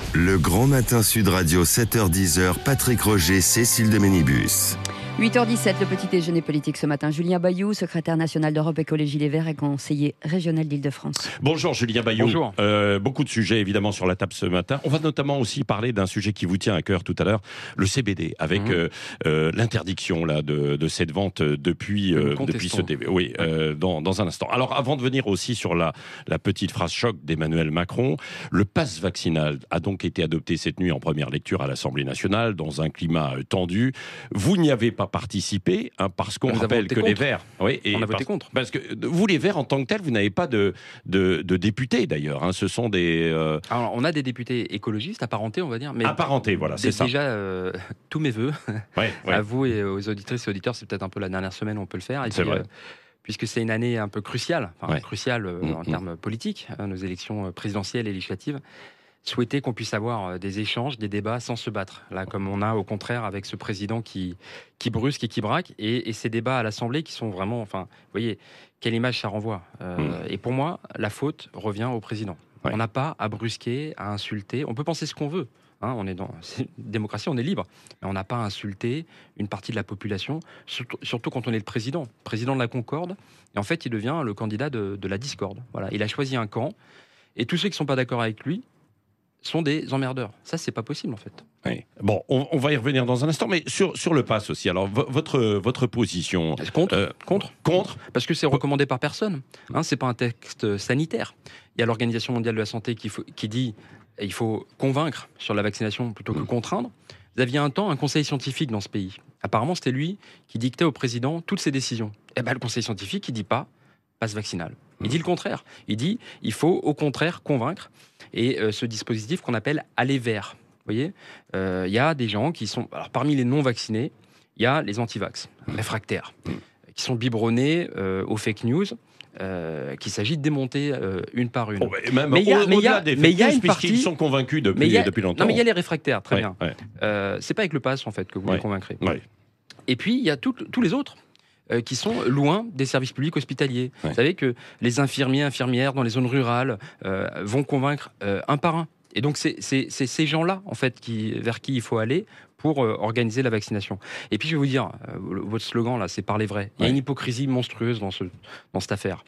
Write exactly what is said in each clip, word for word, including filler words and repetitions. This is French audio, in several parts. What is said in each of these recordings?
Le Grand Matin Sud Radio, sept heures dix, Patrick Roger, Cécile de Ménibus. huit heures dix-sept, le petit déjeuner politique ce matin. Julien Bayou, secrétaire national d'Europe Écologie Les Verts et conseiller régional d'Île-de-France. Bonjour Julien Bayou. Bonjour. Euh, beaucoup de sujets évidemment sur la table ce matin. On va notamment aussi parler d'un sujet qui vous tient à cœur tout à l'heure, le C B D, avec mmh. euh, euh, l'interdiction là de, de cette vente depuis euh, depuis ce début. Oui, euh, dans, dans un instant. Alors avant de venir aussi sur la la petite phrase choc d'Emmanuel Macron, le pass vaccinal a donc été adopté cette nuit en première lecture à l'Assemblée nationale dans un climat euh, tendu. Vous n'y avez pas participé, hein, parce qu'on nous rappelle que contre. les Verts... Oui, et on a voté parce, contre. Parce que vous, les Verts, en tant que tels, vous n'avez pas de, de, de députés, d'ailleurs. Hein, ce sont des... Euh... Alors, on a des députés écologistes, apparentés, on va dire. Mais apparentés, voilà, c'est ça. Déjà, euh, tous mes voeux, ouais, ouais. à vous et aux auditrices et auditeurs, c'est peut-être un peu la dernière semaine où on peut le faire. Et c'est puis, vrai. Euh, puisque c'est une année un peu cruciale, enfin, ouais. cruciale euh, mmh, en mmh. termes politiques, hein, nos élections présidentielles et législatives, souhaiter qu'on puisse avoir des échanges, des débats sans se battre. Là, comme on a au contraire avec ce président qui, qui brusque et qui braque, et, et ces débats à l'Assemblée qui sont vraiment, enfin, vous voyez, quelle image ça renvoie. Euh, mmh. Et pour moi, la faute revient au président. Ouais. On n'a pas à brusquer, à insulter. On peut penser ce qu'on veut. Hein, on est dans c'est une démocratie, on est libre. Mais on n'a pas à insulter une partie de la population, surtout, surtout quand on est le président, président de la Concorde. Et en fait, il devient le candidat de, de la discorde. Voilà, il a choisi un camp, et tous ceux qui ne sont pas d'accord avec lui sont des emmerdeurs. Ça, c'est pas possible, en fait. Oui. Bon, on, on va y revenir dans un instant, mais sur, sur le pass aussi. Alors, v- votre, votre position... Contre, euh, contre Contre Parce que c'est recommandé par personne. Hein, c'est pas un texte sanitaire. Il y a l'Organisation mondiale de la santé qui, faut, qui dit qu'il faut convaincre sur la vaccination plutôt que mmh. contraindre. Vous aviez un temps un conseil scientifique dans ce pays. Apparemment, c'était lui qui dictait au président toutes ses décisions. Et ben, le conseil scientifique, il dit pas passe vaccinal. Il dit le contraire. Il dit il faut au contraire convaincre. Et euh, ce dispositif qu'on appelle aller vers. Vous voyez, il euh, y a des gens qui sont... Alors, parmi les non-vaccinés, il y a les anti-vax, réfractaires, qui sont biberonnés euh, aux fake news, euh, qu'il s'agit de démonter euh, une par une. Oh, même mais il y a, mais il y a, mais il y a une partie... Ils sont convaincus depuis, a, depuis longtemps. Non, mais il y a les réfractaires, très ouais, bien. Ouais. Euh, c'est pas avec le pass, en fait, que vous ouais, les convaincrez. Ouais. Et puis, il y a tout, tous les autres euh, qui sont loin des services publics hospitaliers. Ouais. Vous savez que les infirmiers, infirmières dans les zones rurales euh, vont convaincre euh, un par un. Et donc, c'est, c'est, c'est ces gens-là, en fait, qui, vers qui il faut aller pour euh, organiser la vaccination. Et puis, je vais vous dire, euh, votre slogan, là, c'est « parler vrai ». Il y a une hypocrisie monstrueuse dans, ce, dans cette affaire.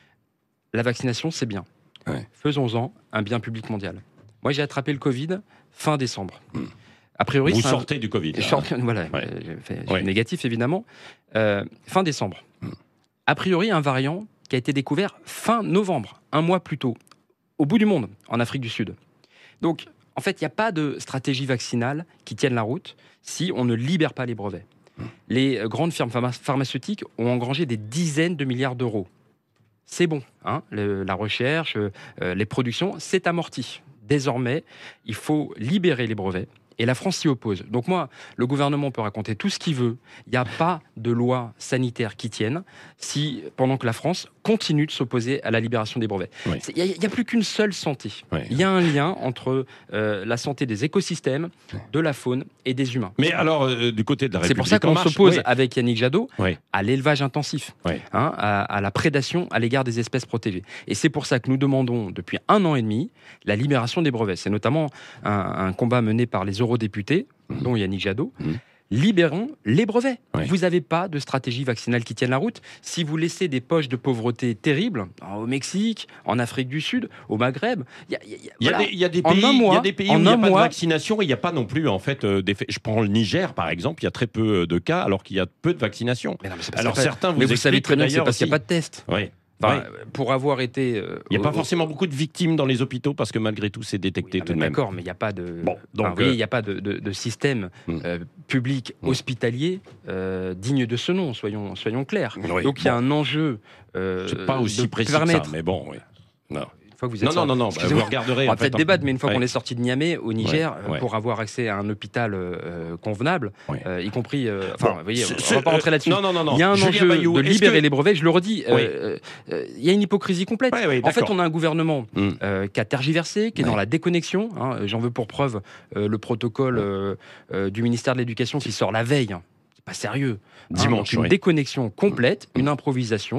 La vaccination, c'est bien. Ouais. Faisons-en un bien public mondial. Moi, j'ai attrapé le Covid fin décembre. Mmh. A priori, vous sortez un... du Covid. Je sors... Voilà, ouais. je suis ouais. négatif, évidemment. Euh, fin décembre. Mmh. A priori, un variant qui a été découvert fin novembre, un mois plus tôt, au bout du monde, en Afrique du Sud. Donc, en fait, il n'y a pas de stratégie vaccinale qui tienne la route si on ne libère pas les brevets. Mmh. Les grandes firmes pharma- pharmaceutiques ont engrangé des dizaines de milliards d'euros. C'est bon, hein, le, la recherche, euh, les productions, c'est amorti. Désormais, il faut libérer les brevets. Et la France s'y oppose. Donc moi, le gouvernement peut raconter tout ce qu'il veut. Il n'y a pas de loi sanitaire qui tienne si, pendant que la France continue de s'opposer à la libération des brevets. Il oui. n'y a, a plus qu'une seule santé. Il oui. y a un lien entre euh, la santé des écosystèmes, de la faune et des humains. Mais alors, euh, du côté de la République C'est pour ça qu'on s'oppose oui. avec Yannick Jadot oui. à l'élevage intensif, oui. hein, à, à la prédation à l'égard des espèces protégées. Et c'est pour ça que nous demandons depuis un an et demi la libération des brevets. C'est notamment un, un combat mené par les eurodéputés, mmh. dont Yannick Jadot. Mmh. Libérons les brevets. Oui. Vous n'avez pas de stratégie vaccinale qui tienne la route. Si vous laissez des poches de pauvreté terribles, au Mexique, en Afrique du Sud, au Maghreb, il y a, y a, y a voilà. des, y a des pays, mois, y a des pays où il n'y a pas mois, de vaccination et il n'y a pas non plus, en fait, euh, d'effet. Je prends le Niger, par exemple, il y a très peu de cas, alors qu'il y a peu de vaccination. Mais non, mais alors pas, certains vous mais vous savez très bien que c'est parce aussi. qu'il n'y a pas de test. Oui. Enfin, oui. Pour avoir été... Euh, il n'y a pas au, forcément beaucoup de victimes dans les hôpitaux parce que malgré tout, c'est détecté oui, tout de même. D'accord, mais il n'y a pas de... Bon, donc, enfin, vous voyez, il n'y a pas de, de, de système hum. euh, public hum. hospitalier euh, digne de ce nom, soyons, soyons clairs. Oui, donc il bon. y a un enjeu... Euh, c'est pas aussi précis permettre... que ça, mais bon, oui. Non. Une fois que vous êtes non, non, non, non, bah, vous regarderez. On va peut-être hein. débattre, mais une fois ouais. qu'on est sorti de Niamey, au Niger, ouais, ouais. pour avoir accès à un hôpital euh, convenable, ouais. euh, y compris... Euh, enfin, bon, vous voyez, on ne va pas rentrer là-dessus. Non, non, non, non. Il y a un Julien enjeu Bayou, de libérer que... les brevets, je le redis. Il oui. euh, euh, y a une hypocrisie complète. Ouais, ouais, en fait, on a un gouvernement mm. euh, qui a tergiversé, qui est ouais. dans la déconnexion. Hein, j'en veux pour preuve euh, le protocole euh, euh, du ministère de l'Éducation qui sort la veille. C'est pas sérieux. Dimanche, hein, donc une ouais. déconnexion complète, mm. une improvisation.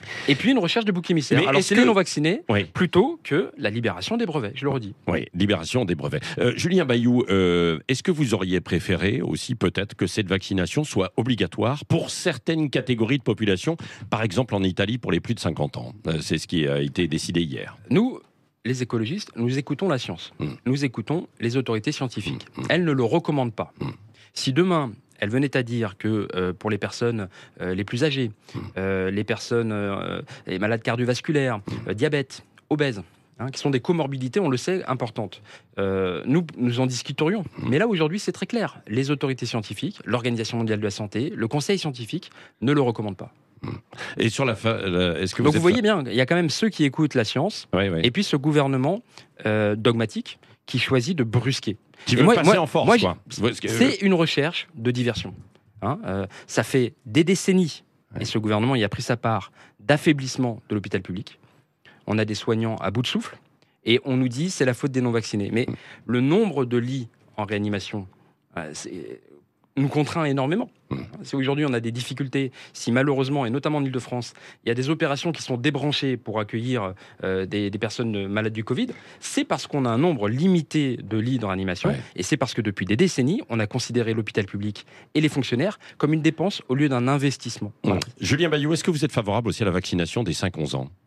Et puis une recherche de bouc émissaire. Mais Alors c'est que... les non-vaccinés oui. plutôt que la libération des brevets, je le redis. Oui, libération des brevets. Euh, Julien Bayou, euh, est-ce que vous auriez préféré aussi peut-être que cette vaccination soit obligatoire pour certaines catégories de population, par exemple en Italie pour les plus de cinquante ans? euh, C'est ce qui a été décidé hier. Nous, les écologistes, nous écoutons la science. Mmh. Nous écoutons les autorités scientifiques. Mmh. Elles ne le recommandent pas. Mmh. Si demain, elle venait à dire que euh, pour les personnes euh, les plus âgées, euh, les personnes euh, les malades cardiovasculaires, euh, diabète, obèses, hein, qui sont des comorbidités, on le sait, importantes, euh, nous, nous en discuterions. Mais là, aujourd'hui, c'est très clair. Les autorités scientifiques, l'Organisation mondiale de la santé, le Conseil scientifique ne le recommandent pas. Et sur la fin, est-ce que vous Donc vous voyez fa... bien, il y a quand même ceux qui écoutent la science, oui, oui. et puis ce gouvernement euh, dogmatique qui choisit de brusquer. Qui veut moi, passer moi, en force, moi, quoi. C'est une recherche de diversion. Hein, euh, ça fait des décennies, ouais. et ce gouvernement y a pris sa part, d'affaiblissement de l'hôpital public. On a des soignants à bout de souffle, et on nous dit c'est la faute des non-vaccinés. Mais mmh. le nombre de lits en réanimation euh, c'est, nous contraint énormément. Mmh. Si aujourd'hui on a des difficultés, si malheureusement, et notamment en Ile-de-France, il y a des opérations qui sont débranchées pour accueillir euh, des, des personnes malades du Covid, c'est parce qu'on a un nombre limité de lits de réanimation, ouais. et c'est parce que depuis des décennies, on a considéré l'hôpital public et les fonctionnaires comme une dépense au lieu d'un investissement. Mmh. Julien Bayou, est-ce que vous êtes favorable aussi à la vaccination des cinq onze ans?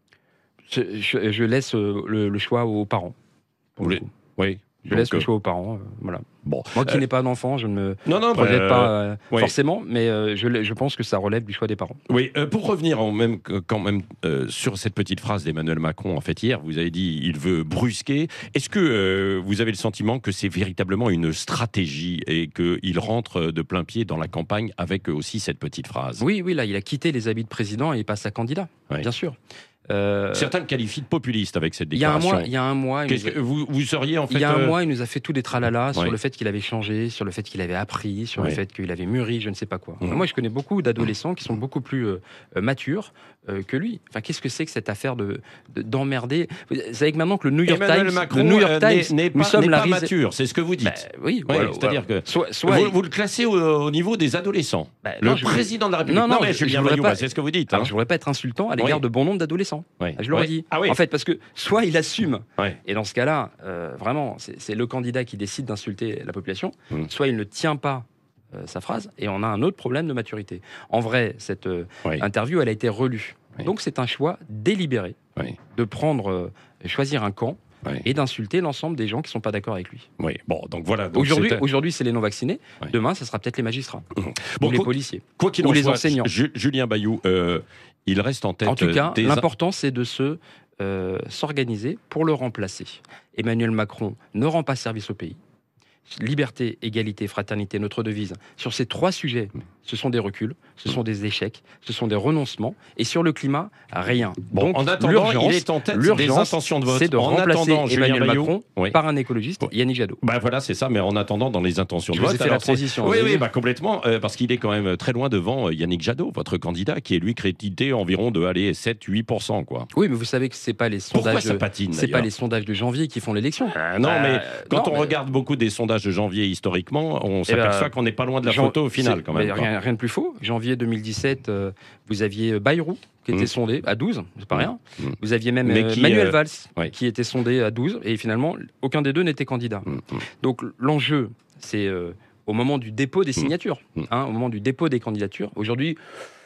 je, je, je laisse le, le choix aux parents. Vous voulez... Oui. Je Donc, laisse le euh... choix aux parents. Euh, voilà. Bon, moi qui euh... n'ai pas d'enfant, je ne me non, non, projette bah, pas euh, oui. forcément, mais euh, je, je pense que ça relève du choix des parents. Oui, euh, pour revenir en même, quand même euh, sur cette petite phrase d'Emmanuel Macron, en fait, hier, vous avez dit il veut brusquer. Est-ce que euh, vous avez le sentiment que c'est véritablement une stratégie et qu'il rentre de plein pied dans la campagne avec aussi cette petite phrase? Oui, oui, là, il a quitté les habits de président et il passe à candidat, oui. bien sûr. Euh, Certains le qualifient de populiste avec cette déclaration. Il y a un mois, il y a un mois, a... que vous, vous seriez en fait. Il y a un euh... mois, il nous a fait tout des tralala sur ouais. le fait qu'il avait changé, sur le fait qu'il avait appris, sur ouais. le fait qu'il avait mûri, je ne sais pas quoi. Mmh. Moi, je connais beaucoup d'adolescents mmh. qui sont beaucoup plus euh, matures euh, que lui. Enfin, qu'est-ce que c'est que cette affaire de, de d'emmerder? Vous savez que maintenant que le New York Emmanuel Times, Macron, le New York Times, n'est, n'est nous pas, sommes n'est la pas ris... mature, c'est ce que vous dites. Bah, oui, ouais, voilà, c'est-à-dire voilà. que soit, soit vous, il... vous le classez au, au niveau des adolescents. Bah, le non, président je... de la République. Non, non, non mais je, Julien je Bayou, pas... c'est ce que vous dites. Alors, hein. je ne voudrais pas être insultant à l'égard oui. de bon nombre d'adolescents. Oui. Je le oui. redis. Ah, oui. En fait, parce que soit il assume, oui. et dans ce cas-là, euh, vraiment, c'est, c'est le candidat qui décide d'insulter la population, mmh. soit il ne tient pas euh, sa phrase, et on a un autre problème de maturité. En vrai, cette euh, oui. interview, elle a été relue. Oui. Donc c'est un choix délibéré oui. de prendre, euh, choisir un camp, oui. et d'insulter l'ensemble des gens qui ne sont pas d'accord avec lui. Oui, bon, donc voilà. Donc aujourd'hui, c'est... aujourd'hui, c'est les non-vaccinés. Oui. Demain, ce sera peut-être les magistrats, mmh. bon, ou les quoi, policiers, quoi qu'il ou en les soit, enseignants. J- Julien Bayou, euh, il reste en tête... En tout cas, des... l'important, c'est de se... Euh, s'organiser pour le remplacer. Emmanuel Macron ne rend pas service au pays. Liberté, égalité, fraternité, notre devise. Sur ces trois sujets, ce sont des reculs, ce sont des échecs, ce sont des renoncements. Et sur le climat, rien. Bon, donc, en attendant, il est en tête des intentions de vote. C'est de en remplacer attendant, Emmanuel Julien Macron Bayou, oui. par un écologiste, bon. Yannick Jadot. Bah voilà, c'est ça. Mais en attendant, dans les intentions Je de vous vote, ai fait la transition. Oui, oui, bah complètement, euh, parce qu'il est quand même très loin devant euh, Yannick Jadot, votre candidat, qui est lui crédité environ de allez sept à huit pour cent quoi. Oui, mais vous savez que c'est pas les sondages. Pourquoi ça patine, c'est pas les sondages de janvier qui font l'élection. Euh, non, euh, mais quand non, on mais... regarde beaucoup des sondages de janvier historiquement, on s'aperçoit ben, qu'on n'est pas loin de la Jean, photo au final quand même. Rien, rien de plus faux. Janvier deux mille dix-sept, euh, vous aviez Bayrou qui était mmh. sondé à douze, c'est pas rien. Mmh. Vous aviez même euh, qui, Manuel Valls euh, ouais. qui était sondé à douze, et finalement, aucun des deux n'était candidat. Mmh. Donc l'enjeu, c'est euh, au moment du dépôt des signatures, mmh. hein, au moment du dépôt des candidatures. Aujourd'hui,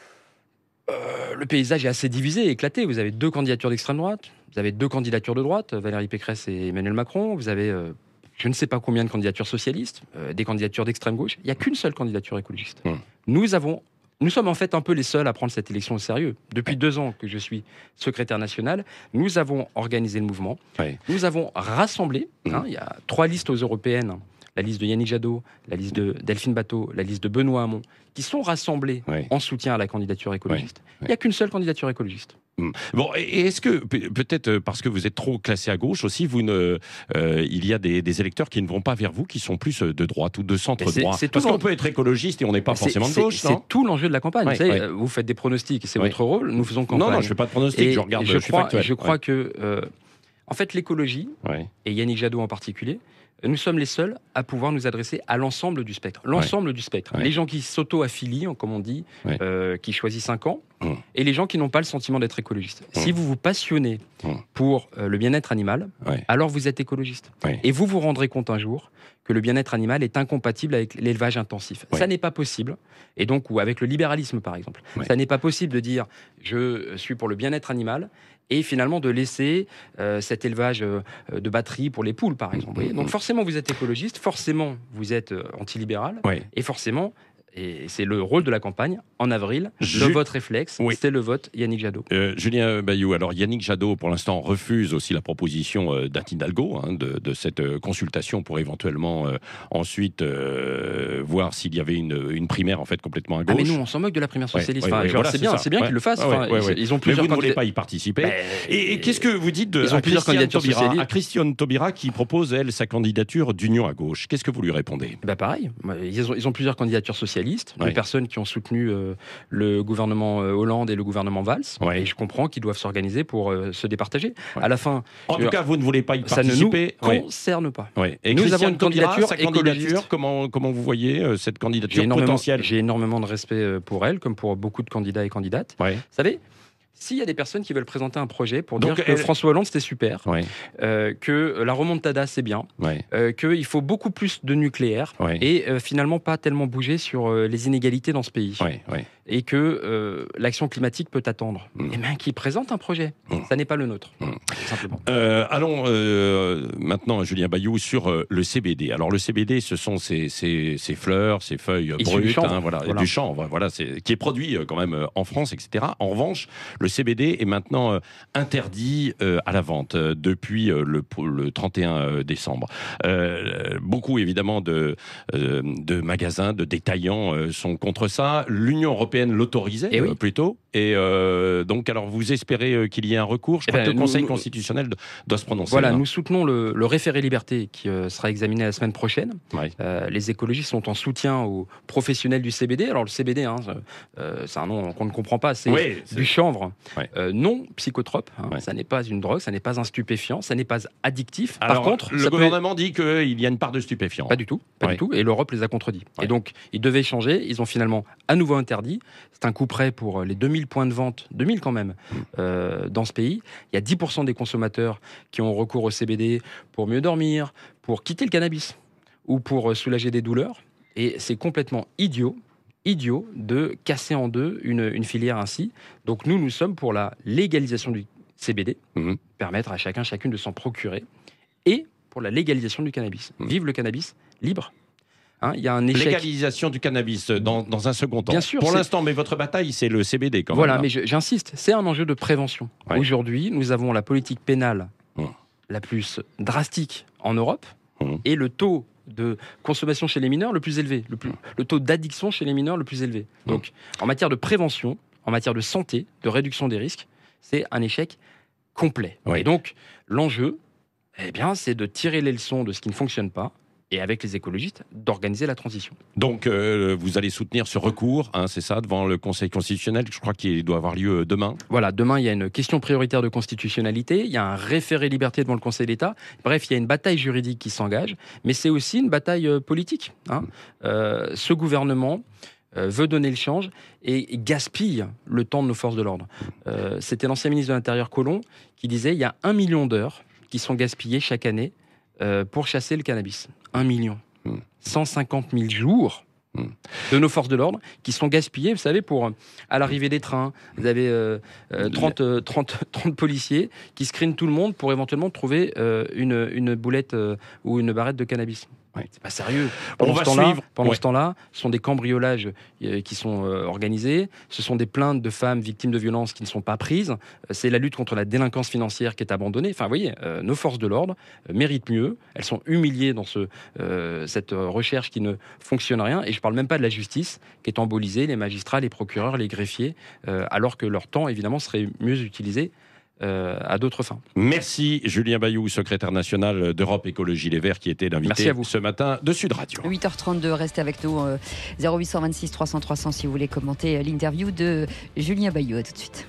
euh, le paysage est assez divisé, éclaté. Vous avez deux candidatures d'extrême droite, vous avez deux candidatures de droite, Valérie Pécresse et Emmanuel Macron, vous avez... Euh, je ne sais pas combien de candidatures socialistes, euh, des candidatures d'extrême gauche. Il n'y a qu'une seule candidature écologiste. Mmh. Nous avons, nous sommes en fait un peu les seuls à prendre cette élection au sérieux. Depuis deux ans que je suis secrétaire national, nous avons organisé le mouvement. Oui. Nous avons rassemblé. Mmh. Hein, il y a trois listes aux européennes. La liste de Yannick Jadot, la liste de Delphine Batho, la liste de Benoît Hamon, qui sont rassemblées oui. en soutien à la candidature écologiste. Oui. Il n'y a qu'une seule candidature écologiste. Bon, et est-ce que, peut-être parce que vous êtes trop classé à gauche aussi, vous ne, euh, il y a des, des électeurs qui ne vont pas vers vous, qui sont plus de droite ou de centre-droit? Parce qu'on peut être écologiste et on n'est pas forcément de gauche, non? C'est tout l'enjeu de la campagne. Oui, vous, savez, oui. vous faites des pronostics, c'est oui. votre rôle, nous faisons campagne. Non, non, je ne fais pas de pronostics, je regarde, je, je crois, suis factuel. Je crois oui. que... Euh, En fait, l'écologie, ouais. et Yannick Jadot en particulier, nous sommes les seuls à pouvoir nous adresser à l'ensemble du spectre. L'ensemble ouais. du spectre. Ouais. Les gens qui s'auto-affilient, comme on dit, ouais. euh, qui choisissent un camp, mmh. et les gens qui n'ont pas le sentiment d'être écologistes. Mmh. Si vous vous passionnez mmh. pour euh, le bien-être animal, ouais. alors vous êtes écologiste. Ouais. Et vous vous rendrez compte un jour que le bien-être animal est incompatible avec l'élevage intensif. Ouais. Ça n'est pas possible. Et donc, ou avec le libéralisme, par exemple. Ouais. Ça n'est pas possible de dire « je suis pour le bien-être animal », et finalement de laisser euh, cet élevage euh, de batterie pour les poules, par exemple. Mmh. Donc forcément, vous êtes écologiste, forcément, vous êtes euh, antilibéral, ouais. et forcément, et c'est le rôle de la campagne, en avril, Je... le vote réflexe, oui. c'est le vote Yannick Jadot. Euh, Julien Bayou, alors Yannick Jadot, pour l'instant, refuse aussi la proposition euh, d'Anne Hidalgo, hein, de, de cette euh, consultation pour éventuellement euh, ensuite euh, voir s'il y avait une, une primaire en fait complètement à gauche. Ah mais nous, on s'en moque de la primaire socialiste. Ouais, ouais, enfin, ouais, genre, voilà, c'est bien, c'est bien ouais. qu'ils le fassent. Ouais, enfin, ouais, ouais. Ils ont plusieurs mais vous ne voulez candidats... pas y participer. Ben, et, et qu'est-ce que vous dites de ils ont plusieurs candidatures Taubira, socialistes. à Christiane Taubira qui propose, elle, sa candidature d'union à gauche? Qu'est-ce que vous lui répondez? Ben pareil, ils ont, ils ont plusieurs candidatures socialistes, ouais. de personnes qui ont soutenu euh, le gouvernement euh, Hollande et le gouvernement Valls. Ouais. Et je comprends qu'ils doivent s'organiser pour euh, se départager. Ouais. À la fin, en tout cas, vous ne voulez pas y participer. Ça ne nous concerne ouais. pas. Ouais. Et nous Christiane avons une Taubira, candidature sa candidature. Comment comment vous voyez euh, cette candidature j'ai potentielle? J'ai énormément de respect pour elle, comme pour beaucoup de candidats et candidates. Ouais. Vous savez, s'il y a des personnes qui veulent présenter un projet pour Donc dire que elle... François Hollande c'était super, ouais. euh, que la remontada c'est bien, ouais. euh, qu'il faut beaucoup plus de nucléaire ouais. et euh, finalement pas tellement bouger sur euh, les inégalités dans ce pays. Ouais. Ouais. Et que euh, l'action climatique peut attendre. Mmh. Et bien qui présente un projet, mmh. ça n'est pas le nôtre, mmh. simplement. Euh, allons euh, maintenant, Julien Bayou, sur euh, le C B D. Alors le C B D, ce sont ces, ces, ces fleurs, ces feuilles Issu brutes, du chanvre, hein, voilà, voilà. du chanvre, voilà, c'est, qui est produit euh, quand même euh, en France, et cetera. En revanche, le C B D est maintenant euh, interdit euh, à la vente euh, depuis euh, le, le trente et un décembre. Euh, beaucoup évidemment de, euh, de magasins, de détaillants euh, sont contre ça. L'Union européenne l'autorisait et oui. euh, plutôt. Et euh, donc, alors, vous espérez euh, qu'il y ait un recours? Je crois eh ben, que le Conseil nous, constitutionnel doit se prononcer. Voilà, hein. nous soutenons le, le référé liberté qui euh, sera examiné la semaine prochaine. Ouais. Euh, les écologistes sont en soutien aux professionnels du C B D. Alors, le C B D, hein, euh, c'est un nom qu'on ne comprend pas. C'est, oui, c'est... du chanvre ouais. euh, non psychotrope. Hein. Ouais. Ça n'est pas une drogue, ça n'est pas un stupéfiant, ça n'est pas addictif. Alors, Par contre, le gouvernement peut... dit qu'il y a une part de stupéfiant. Pas du tout, pas ouais. du tout. Et l'Europe les a contredits. Ouais. Et donc, ils devaient changer. Ils ont finalement à nouveau interdit. C'est un coup près pour les deux mille points de vente, deux mille quand même, euh, dans ce pays. Il y a dix pour cent des consommateurs qui ont recours au C B D pour mieux dormir, pour quitter le cannabis ou pour soulager des douleurs. Et c'est complètement idiot, idiot de casser en deux une, une filière ainsi. Donc nous, nous sommes pour la légalisation du C B D, mmh. permettre à chacun, chacune de s'en procurer, et pour la légalisation du cannabis. Mmh. Vive le cannabis libre. Hein, il y a un échec. Légalisation du cannabis dans, dans un second temps. Bien sûr. Pour c'est... l'instant, mais votre bataille, c'est le C B D quand voilà, même. Voilà, mais je, j'insiste, c'est un enjeu de prévention. Ouais. Aujourd'hui, nous avons la politique pénale mmh. la plus drastique en Europe mmh. et le taux de consommation chez les mineurs le plus élevé, le, plus, le taux d'addiction chez les mineurs le plus élevé. Mmh. Donc, en matière de prévention, en matière de santé, de réduction des risques, c'est un échec complet. Ouais. Et donc, l'enjeu, eh bien, c'est de tirer les leçons de ce qui ne fonctionne pas, et avec les écologistes, d'organiser la transition. Donc, euh, vous allez soutenir ce recours, hein, c'est ça, devant le Conseil constitutionnel, je crois qu'il doit avoir lieu demain. Voilà, demain, il y a une question prioritaire de constitutionnalité, il y a un référé liberté devant le Conseil d'État. Bref, il y a une bataille juridique qui s'engage, mais c'est aussi une bataille euh, politique. Hein. Euh, ce gouvernement euh, veut donner le change et, et gaspille le temps de nos forces de l'ordre. Euh, c'était l'ancien ministre de l'Intérieur, Collomb, qui disait il y a un million d'heures qui sont gaspillées chaque année euh, pour chasser le cannabis. Un million. Mmh. cent cinquante mille jours mmh. de nos forces de l'ordre qui sont gaspillés, vous savez, pour, à l'arrivée des trains, vous avez euh, euh, trente, euh, trente, trente policiers qui screenent tout le monde pour éventuellement trouver euh, une, une boulette euh, ou une barrette de cannabis. Ouais. C'est pas sérieux. Pendant, On ce, va temps-là, suivre. pendant ouais. ce temps-là, ce sont des cambriolages euh, qui sont euh, organisés, ce sont des plaintes de femmes victimes de violences qui ne sont pas prises, euh, c'est la lutte contre la délinquance financière qui est abandonnée. Enfin, vous voyez, euh, nos forces de l'ordre euh, méritent mieux, elles sont humiliées dans ce, euh, cette recherche qui ne fonctionne rien, et je parle même pas de la justice qui est embolisée, les magistrats, les procureurs, les greffiers, euh, alors que leur temps, évidemment, serait mieux utilisé Euh, à d'autres fins. Merci Julien Bayou, secrétaire national d'Europe Écologie Les Verts, qui était l'invité ce matin de Sud Radio. huit heures trente-deux, restez avec nous, euh, zéro huit cent vingt-six trois cents trois cents si vous voulez commenter l'interview de Julien Bayou. À tout de suite.